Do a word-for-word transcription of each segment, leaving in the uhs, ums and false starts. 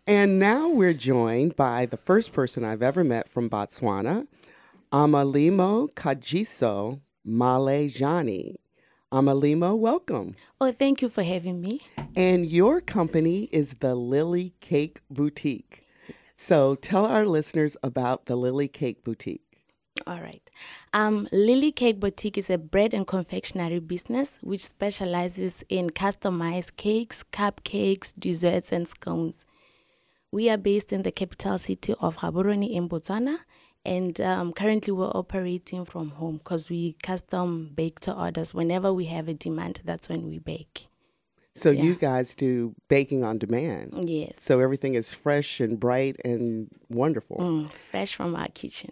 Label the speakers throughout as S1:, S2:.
S1: And now we're joined by the first person I've ever met from Botswana, Amalimo Kajiso Malejani. Amalimo, welcome.
S2: Oh, thank you for having me.
S1: And your company is the Lily Cake Boutique. So tell our listeners about the Lily Cake Boutique.
S2: All right. Um, Lily Cake Boutique is a bread and confectionery business which specializes in customized cakes, cupcakes, desserts, and scones. We are based in the capital city of Gaborone in Botswana, and um, currently we're operating from home because we custom bake to orders. Whenever we have a demand, that's when we bake.
S1: So
S2: Yeah.
S1: you guys do baking on demand.
S2: Yes.
S1: So everything is fresh and bright and wonderful.
S2: Mm, fresh from our kitchen.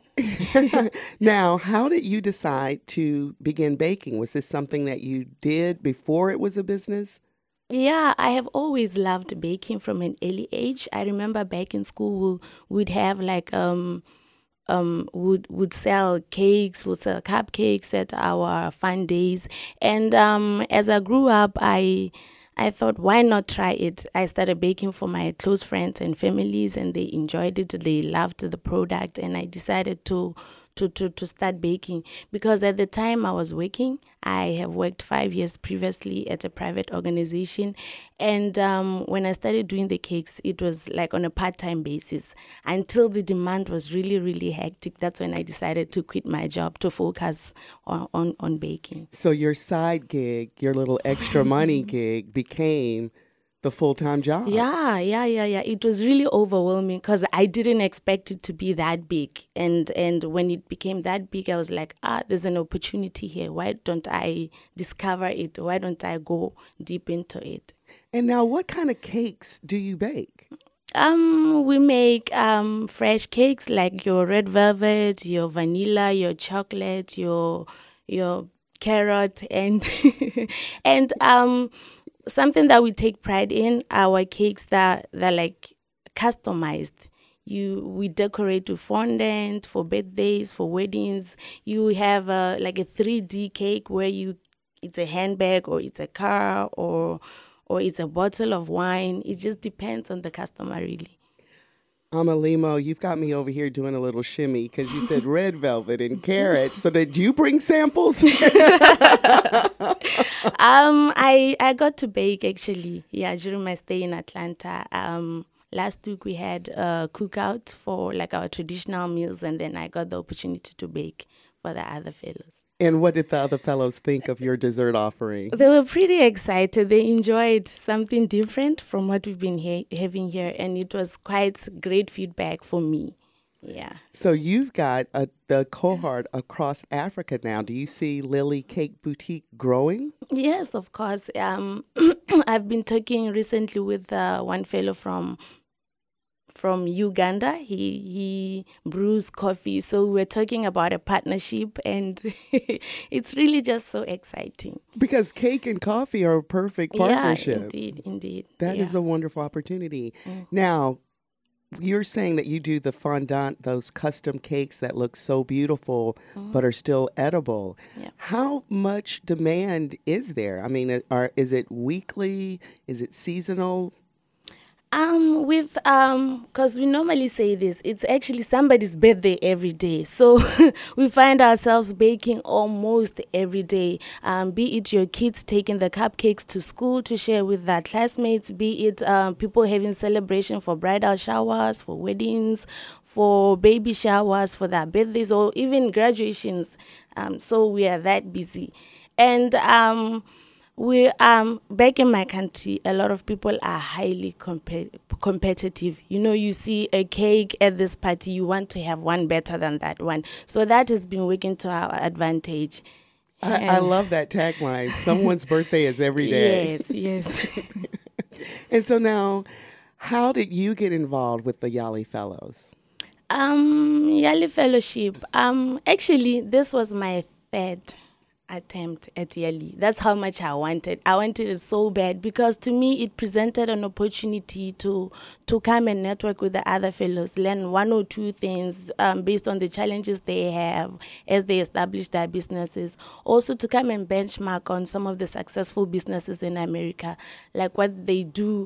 S1: Now, how did you decide to begin baking? Was this something that you did before it was a business?
S2: Yeah, I have always loved baking from an early age. I remember back in school, we would have like um um would would sell cakes, would sell cupcakes at our fun days. And um as I grew up, I I thought, why not try it? I started baking for my close friends and families, and they enjoyed it. They loved the product, and I decided to to to to start baking because at the time I was working. I have worked five years previously at a private organization, and um, when I started doing the cakes, it was like on a part-time basis until the demand was really really hectic. That's when I decided to quit my job to focus on on, on baking.
S1: So your side gig, your little extra money gig became the full-time job.
S2: Yeah, yeah, yeah, yeah. It was really overwhelming because I didn't expect it to be that big. And and when it became that big, I was like, ah, there's an opportunity here. Why don't I discover it? Why don't I go deep into it?
S1: And now what kind of cakes do you bake?
S2: Um, we make um fresh cakes like your red velvet, your vanilla, your chocolate, your your carrot, and and um something that we take pride in, our cakes that that like customized. You we decorate with fondant for birthdays, for weddings. You have a like a three D cake where you it's a handbag or it's a car or or it's a bottle of wine. It just depends on the customer really.
S1: Amalimo, you've got me over here doing a little shimmy because you said red velvet and carrots. So did you bring samples?
S2: Um, I I got to bake actually. Yeah, during my stay in Atlanta. Um, last week we had a cookout for like our traditional meals, and then I got the opportunity to bake for the other fellows.
S1: And what did the other fellows think of your dessert offering?
S2: They were pretty excited. They enjoyed something different from what we've been ha- having here, and it was quite great feedback for me. Yeah.
S1: So you've got a, the cohort across Africa now. Do you see Lily Cake Boutique growing?
S2: Yes, of course. Um, I've been talking recently with uh, one fellow from from Uganda. He he brews coffee, so we're talking about a partnership, and it's really just so exciting.
S1: Because cake and coffee are a perfect partnership.
S2: Yeah, indeed, indeed.
S1: That
S2: yeah.
S1: is a wonderful opportunity. Now, you're saying that you do the fondant, those custom cakes that look so beautiful but are still edible.
S2: Yeah.
S1: How much demand is there? I mean, are, is it weekly? Is it seasonal?
S2: Um, with um, because we normally say this, it's actually somebody's birthday every day. So we find ourselves baking almost every day. Um, be it your kids taking the cupcakes to school to share with their classmates, be it um, people having celebration for bridal showers, for weddings, for baby showers, for their birthdays, or even graduations. Um, so we are that busy, and um. We um back in my country, a lot of people are highly compe- competitive. You know, you see a cake at this party, you want to have one better than that one. So that has been working to our advantage.
S1: I, I love that tagline. Someone's birthday is every day.
S2: Yes, yes.
S1: And so now, how did you get involved with the Yali Fellows?
S2: Um, Yali Fellowship. Um, actually, this was my third attempt at Yali. That's how much I wanted. I wanted it so bad because to me it presented an opportunity to to come and network with the other fellows, learn one or two things um, based on the challenges they have as they establish their businesses. Also to come and benchmark on some of the successful businesses in America, like what they do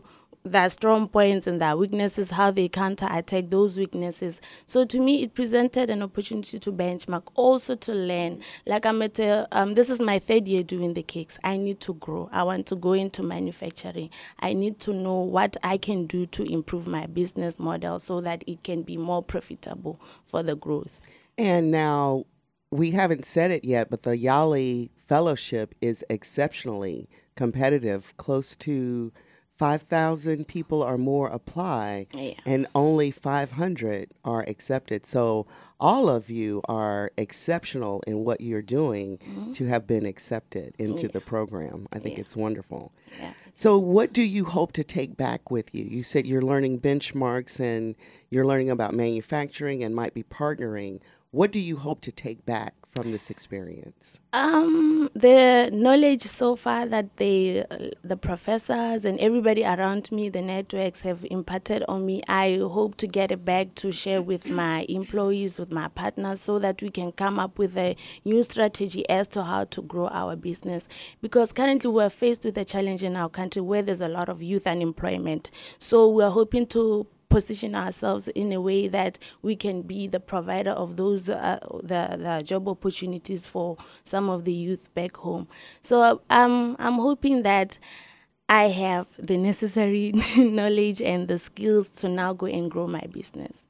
S2: their strong points and their weaknesses, how they counterattack those weaknesses. So to me, it presented an opportunity to benchmark, also to learn. Like I'm at a, um, this is my third year doing the cakes. I need to grow. I want to go into manufacturing. I need to know what I can do to improve my business model so that it can be more profitable for the growth.
S1: And now, we haven't said it yet, but the Yali Fellowship is exceptionally competitive. Close to five thousand people or more apply,
S2: Yeah.
S1: and only five hundred are accepted. So all of you are exceptional in what you're doing
S2: Mm-hmm.
S1: to have been accepted into
S2: Yeah.
S1: the program. I think
S2: Yeah.
S1: it's wonderful.
S2: Yeah.
S1: So what do you hope to take back with you? You said you're learning benchmarks and you're learning about manufacturing and might be partnering. What do you hope to take back from this experience?
S2: Um, the knowledge so far that they, uh, the professors and everybody around me, the networks have imparted on me, I hope to get it back to share with my employees, with my partners, so that we can come up with a new strategy as to how to grow our business. Because currently we're faced with a challenge in our country where there's a lot of youth unemployment. So we're hoping to position ourselves in a way that we can be the provider of those uh, the, the job opportunities for some of the youth back home. So um, I'm hoping that I have the necessary knowledge and the skills to now go and grow my business.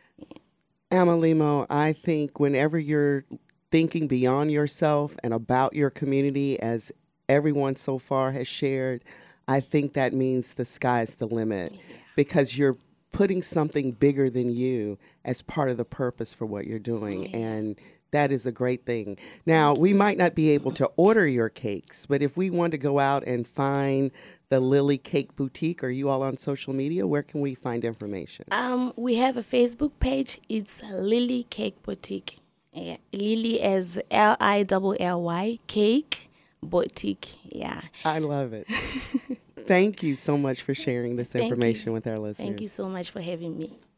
S1: Amalimo, I think whenever you're thinking beyond yourself and about your community, as everyone so far has shared, I think that means the sky's the limit,
S2: Yeah.
S1: because you're putting something bigger than you as part of the purpose for what you're doing.
S2: Yeah.
S1: And that is a great thing. Now, we might not be able to order your cakes, but if we want to go out and find the Lily Cake Boutique, are you all on social media? Where can we find information?
S2: Um, we have a Facebook page. It's Lily Cake Boutique. Yeah. Lily as L I L L Y Cake Boutique. Yeah.
S1: I love it. Thank you so much for sharing this
S2: Thank you.
S1: information with our listeners.
S2: Thank you so much for having me.